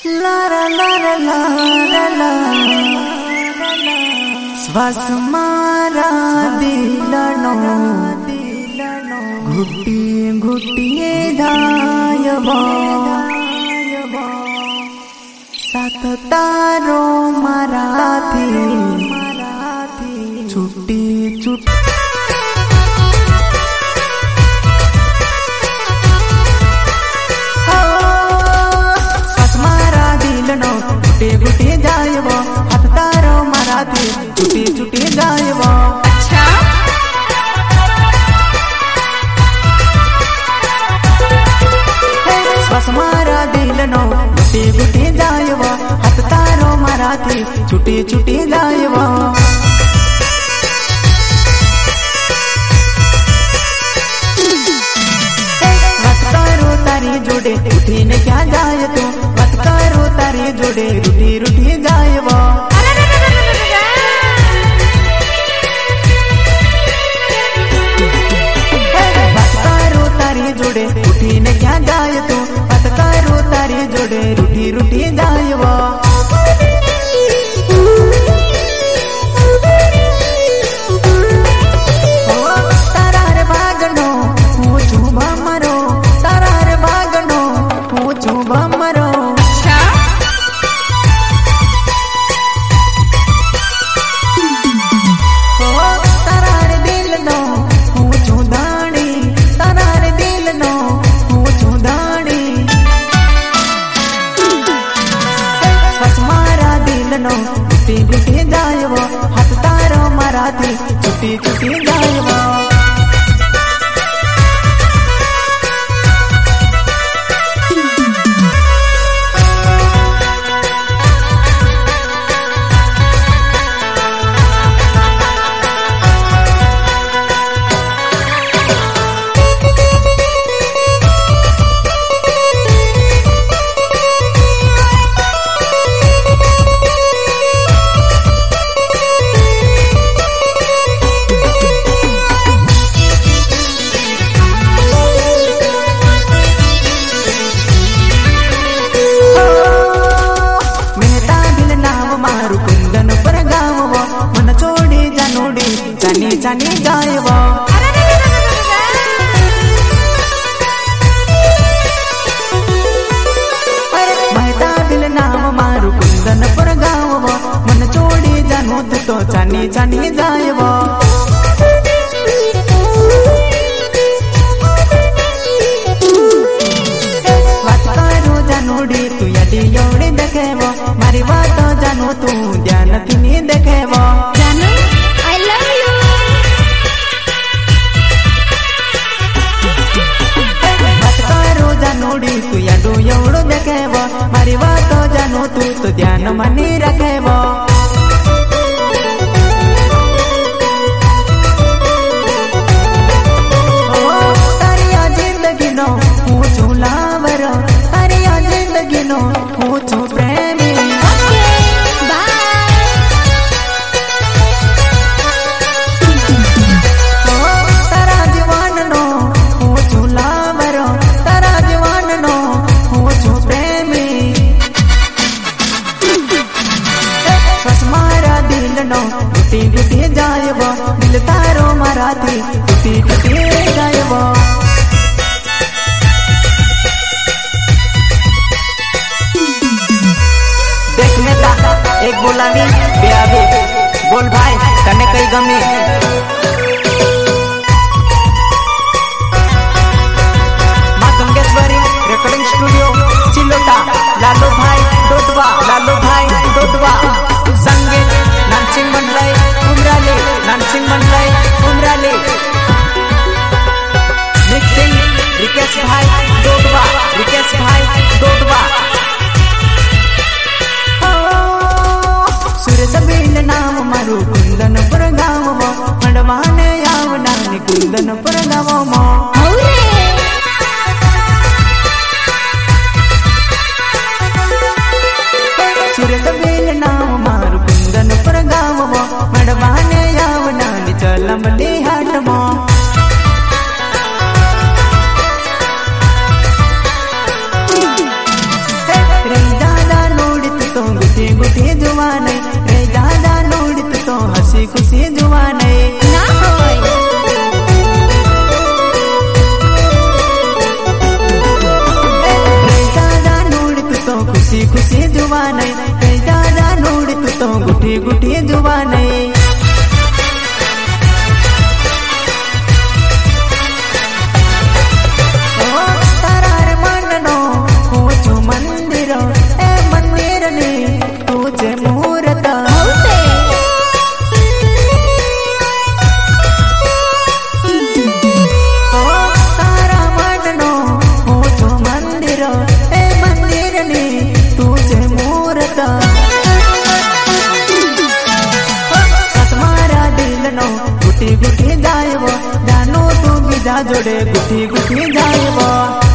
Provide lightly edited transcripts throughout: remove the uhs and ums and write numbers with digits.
श्वास मारा दिलनो घुटी घुटिए धायबो साथ तारो मारा थी छुट्टी छुट्टी गुटे गुटे जायबो हाथ तारो मारा थी छुटी छुटी जायबो। अच्छा श्वास मारा दिलनो गुटे गुटे जायबो हाथ तारो मारा थी छुटी छुटी जायबो। बात करो तारी जोड़े उठी ने क्या जाय तू बात करो तारी जोड़े रूठी रूठी जायबो। बात करो तारी जोड़े उठी ने क्या जाय तू बात करो तारी जोड़े रूठी रूठी जायबो। तारार भागनो पूछू भमरो तारार भागनो पूछू भमरो। तारार दिल नो पूछू दानी तारार दिल नो पूछू दानी। श्वास मारा दिल नो गुटी गुटी जायबो हाथ तारो मारा थी छुटी छुटी जायबो। जानी जानी जायबो। महता दिल नाम मारू कुंदन पर गावबो मन छोड़ी जानो तो जानी जानी जायबो। बात करो जानोड़ी तू यदि योड़ी देखेबो मारी बात जानो तू ध्यान थी देखेबो। जानू आई लव यू। बात करो जानोड़ी तू यदि योड़ी देखेबो मारी बात जानो तू तो ध्यान मनी रखेबो। तारिया जिंदगी नो पूछू लावरो तारिया जिंदगी नो पूछू प्रेमी। तारा जीवन नो पूछू लावरो तारा जीवन नो पूछू प्रेमी। श्वास मारा दिल नो गुटी गुटी जायबो दिल तारो मारा थी गुटी गुटी जायबो। देख नेता एक बोलानी बेआबी बोल भाई तने कई गमी। माँ गंगेश्वरी रिकॉर्डिंग स्टूडियो चिलोटा लालू भाई डोडवा संगीत नानसिंह मंडलाई उमराली नानसिंह मंडलाई उमराली। मिक्सिंग रिकेश भाई डोडवा सुरेश बिल नाम मारू कुंदन पर गावबो जुवान कई दादा नोड़ तू तो गुठी गुठी जुवान तारार माननो पूछो मंदिर ए मंदिर ने तुझे मुहूर्त तारा माननो पूछो मंदिर ए मंदिर ने तुझे मुहूर्त मारा दिल नो गुटी गुटी जायवो जानो तू बीजा जोड़े गुटी गुटी जायवो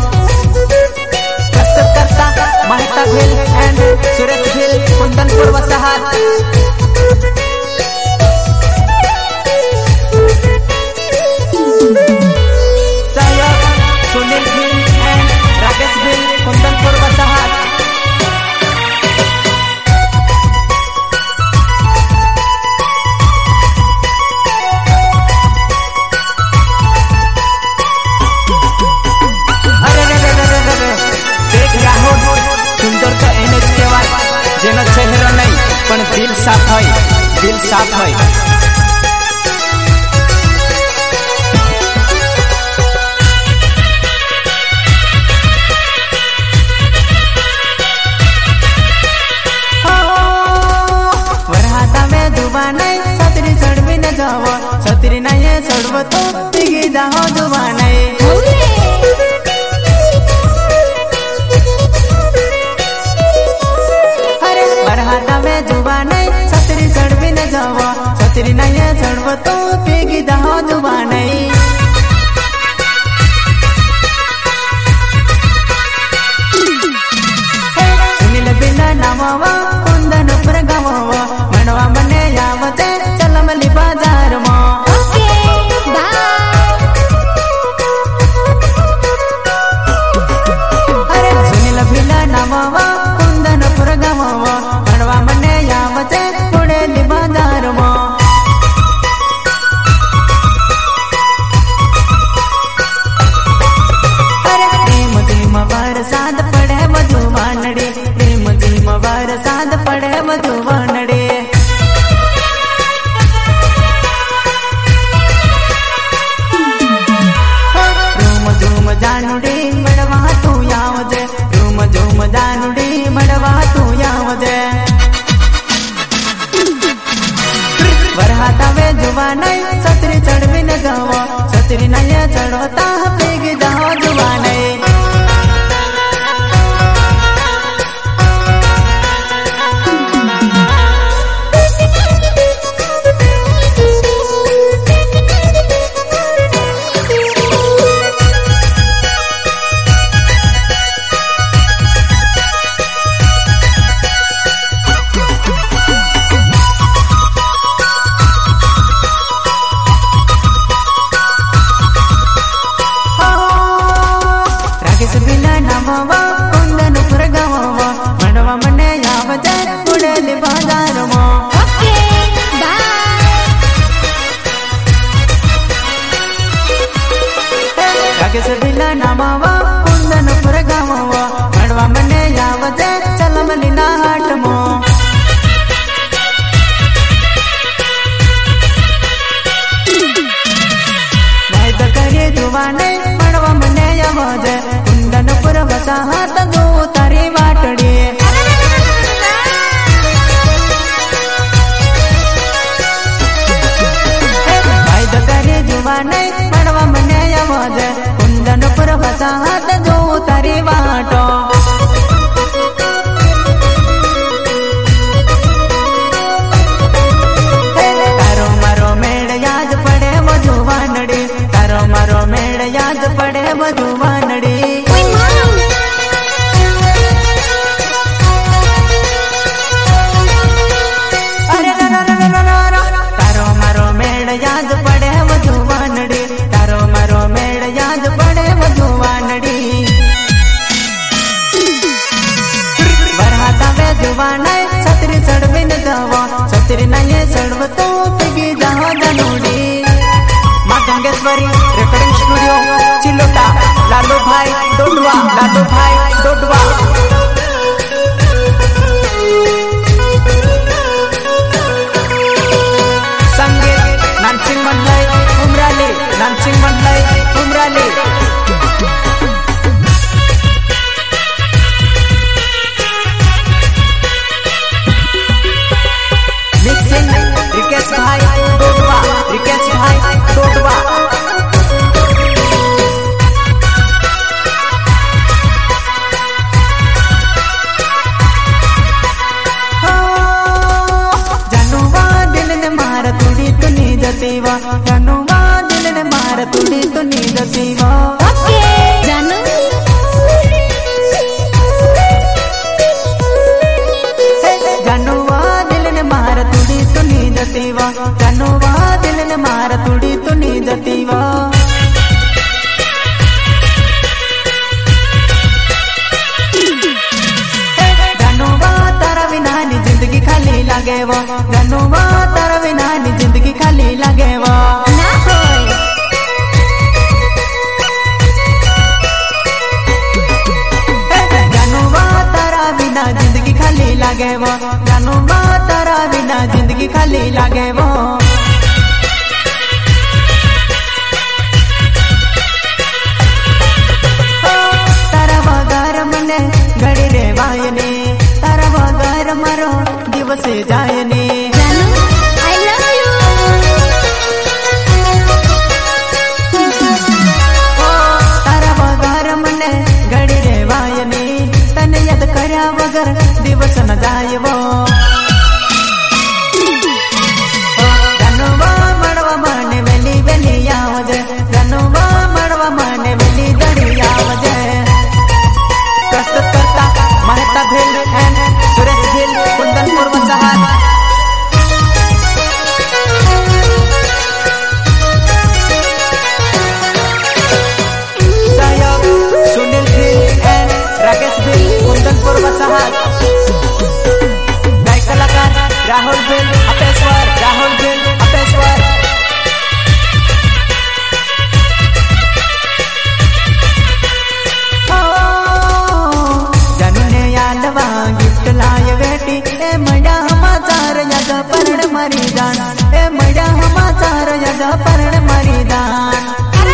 करता महता भिल एंड सुरेश भिल कुंदनपुर वसाहत सहयोग सुनील भिल एंड राकेश भिल कुंदनपुर वसाहत सुंदर तो एनएच केवाय जेनो चेहरा नहीं पण दिल साफ है दिल साफ है वरहाता में दुबा नहीं छतरी चढ़वी न जाओ छतरी नहीं चढ़व तो दिगी जाओ दुबा नहीं बरहाता में जुबा नहीं छतरी चढ़वी न जाओ छतरी नहीं चढ़व तो पेगी दाहो जुबा नहीं सुनील बिना नामवा कुंदनपुर गाववा मनवा मने यावते चलमली बाजार में सुनील बिना नामवा कुंदनपुर गाववा मनवा मने यावते पुणेली बाजार में प्रेम धीम बरसात पड़े मधुवानड़े प्रेम धीम बरसात पड़े मधुवानड़े रूम झूम जानुड़ी मड़वा तू यावजे रूम झूम जानुड़ी मड़वा तू यावजे वरहाता वे जुबा नहीं छतरी चढ़वी न जाओ छतरी नहीं चढ़वता पेगी जाओ जुबा नहीं कुंदनपुर गाववा मनवा मने यावते पुणेली बाजार में राकेश बिना नामवा कुंदनपुर गाववा मनवा मने यावते चलमली नाट में मैं तो करे जुबा नहीं मनवा मने यावते कुंदनपुर वसाहत दो तारी वाटड़ी फायदा करे जुबा नहीं मनवा मने यावज कुंदनपुर वसाहत दो तारी वाटो तारो मारो मेड़ याद पड़े मधुवानड़ी तारो मारो मेड़ याद पड़े मधुवानड़ी तारो मारो मेड़ याद पड़े मधुवानड़ी तारो मारो मेड़ याद पड़े मधुवानड़ी बरहाता में जुबाना छतरी चढ़वी न जाओ छतरी नहीं चढ़व तो पिगी जाओ जनोड़ी माँ गंगेश्वरी रिकॉर्डिंग स्टूडियो चिलोटा लालू भाई डोडवा लागे वो जानू माँ तारा बिना जिंदगी खाली लागे वो तारा वगर मने घड़ी रे वायने तारा वगर मारो दिवस जायने I love you. तारा वगर मने घड़ी रे वायने तने याद कर्या वगर दिवस न जाय वो जानवा मड़वा माने वेली वेली आवजे जानवा मड़वा माने वेली दड़ी आवजे प्रस्तुत करता महता भेल एंड सुरेश भेल कुंदनपुर वसहार सहयोग सुनील भेल एंड राकेश भेल कुंदनपुर वसहार गायक कलाकार राहुल भेल अपेश्वर राहुल भेल अपेश्वर जनने यादवा गिफ्ट लाय बेटी ए मजा समाचार यग परण मरी दान ए मजा समाचार यग परण मरी दान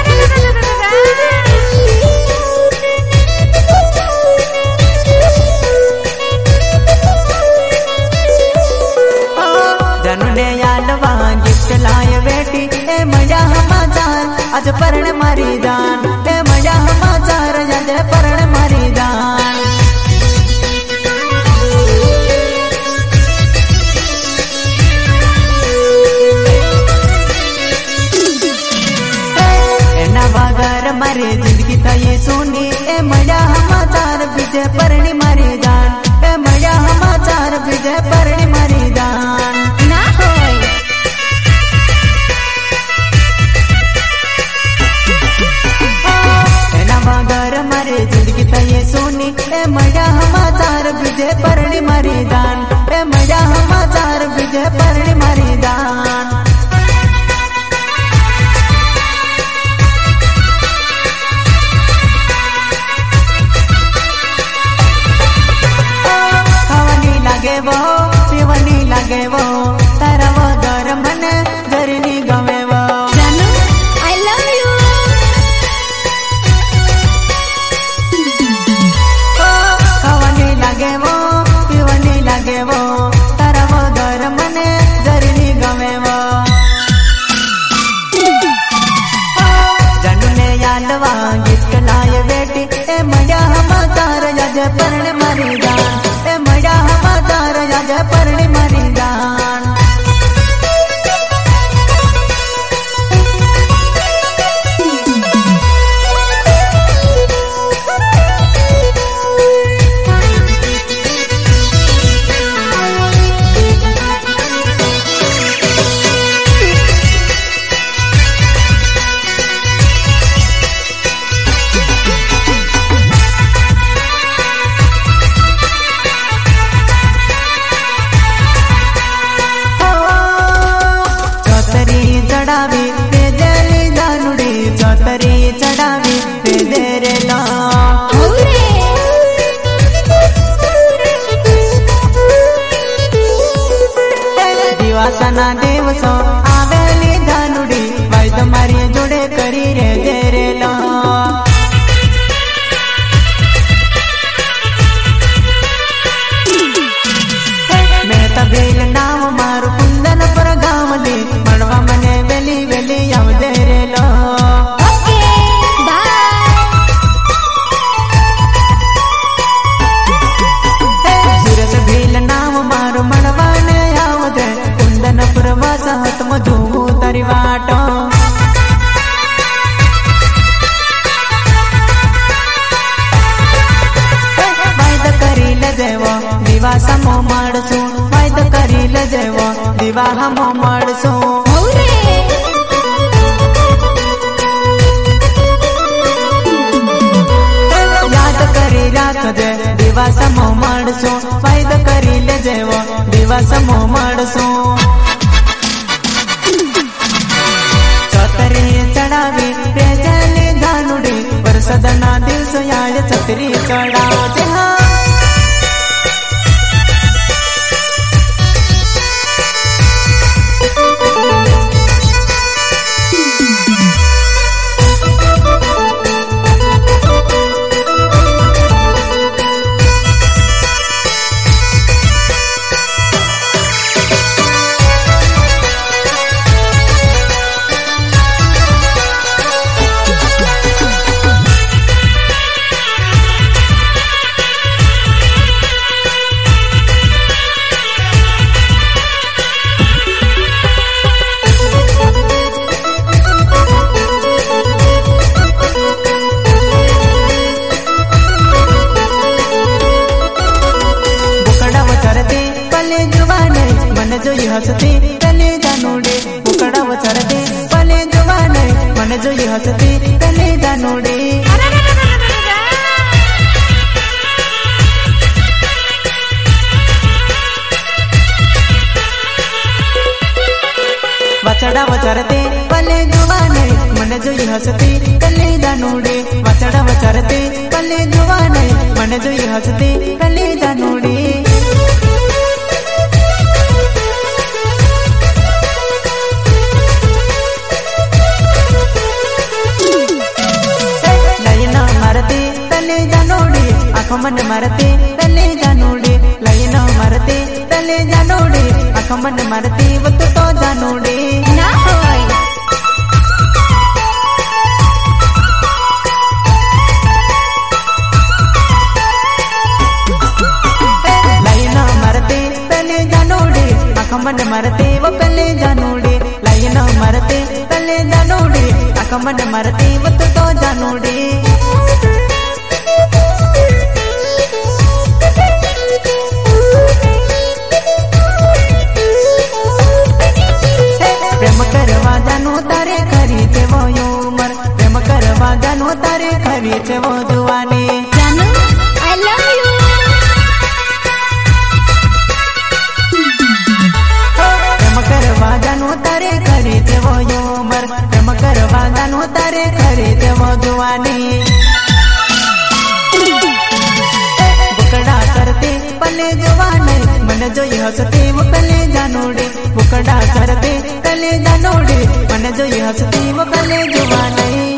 जनने यादवा गिफ्ट लाय बेटी ए मजा समाचार आज परण मरी दान ए मजा समाचार यग परण मरी दान वगर मारे जिंदगी था ये सोनी ए मजा समाचार विजय परणी मारी दान ए मजा समाचार विजय परणी मारी दान ना होय एना वगर मारे जिंदगी था ये सोनी ए मजा समाचार विजय परणी मारी दान ए मजा समाचार विजय परणी मारी दान लागे वो पीवनी लागे वो तारा वगर मन जरनी गवे वो जानू I love you. खावनी लागे वो पीवनी लागे वो तारा वगर मन जरनी गवे वो जानू ने यादवा गिफ्ट लाए बेटी ए मजा समाचार यज परण मरी दान ए मजा समाचार यज परण मरी दान चढ़ावी ते देली जानुड़ी चौतरी चढ़ावी ते देरे ला दिवासना देवसो आवेली जानुड़ी भाई तुम्हारी जोड़े करी रे देरे ला मैं तबेल नाम मारू कुंदनपुर गाँव दे मड़वा मने वेली वेली आव देरे लो सुरस भेल नाम मारू मड़वा ने आव दे कुंदनपुर वसहत मधु तरी वाटो वायद करी ले देवो दिवास मो माड़सू वायद करी ले देवो विवाह मो माड़सू याद करी राख दे दिवस मो माड़सू वायद करी ले देवो दिवस मो माड़सू चौतरी चढ़ावी तेजली धानुड़ी वर्षदना दिवस याद छतरी चढ़ाव हंसती पहले जानूड़े बुकड़ा वचरते पहले जवान मन जो हंसती पहले जानूड़े वचड़ा वचरते पहले जवान मन जो हंसती पहले जानूड़े वचड़ा वचरते पहले जवान मन जो हंसती पहले जानूड़े लाइना मारते पहले जानूड़े आँखों मन मारते पहले जानूड़े लाइना मारते पहले जानूड़े आँखों मन मारते वो तो जानूड़े ना होय लाइना मारते पहले जानूड़े आँखों मन मारते वो पहले जानूड़े लाइना मारते पहले जानूड़े आँखों मन मारते वो तो जानूड़े प्रेम करवा जानू तारे खरी थे वो उमर प्रेम करवा जानू तारे खरी थे वो जुवानी जानू I love you प्रेम करवा जानू तारे खरी थे वो उमर प्रेम करवा जानू तारे खरी थे वो जुवानी बुकड़ा करते पले जवान मन जो हंसते वो पले जानूड़े बुकड़ा करते पले जानूड़े मन जो हंसते वो पले जवान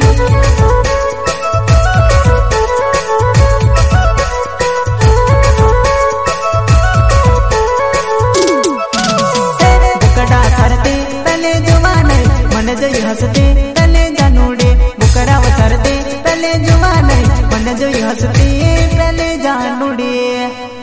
बुकड़ा करते पले जवान मन जो हंसते पले जानूड़े बुकड़ा करते पले जवान मन जो हंसते पले जानूड़े।